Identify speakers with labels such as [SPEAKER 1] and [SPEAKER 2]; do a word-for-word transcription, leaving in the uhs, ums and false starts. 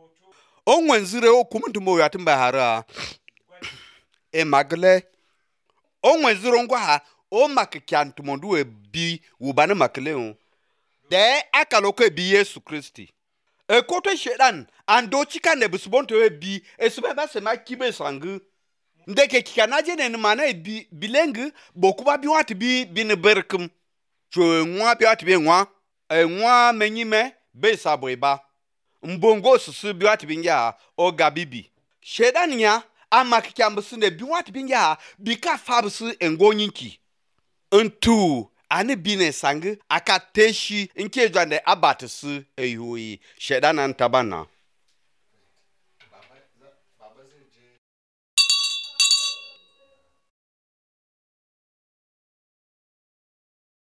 [SPEAKER 1] O nwanzire o kumuntu mo yatimba hara e magle o nwanzire ngwa ha o makikyantu mondu e bi wubane makleon de akalo ko bi Yesu Kristi e koto shedan ando chika ne busbonto e bi e subeba se makibe sangu ndeke kikanaje ne mana e bi bilengu bokuba bi wat bi bi ne berkum cho nwa bi wat bi nwa e nwa menyime be saboiba mbongo susu bi wat bi nya o gabibi shedan nya amakikyambusu ne bi wat bi nya bi ka fabsu engonyinki ntu ani bine sangu akateshi nke jwande abatusu eyoyi shedan antabana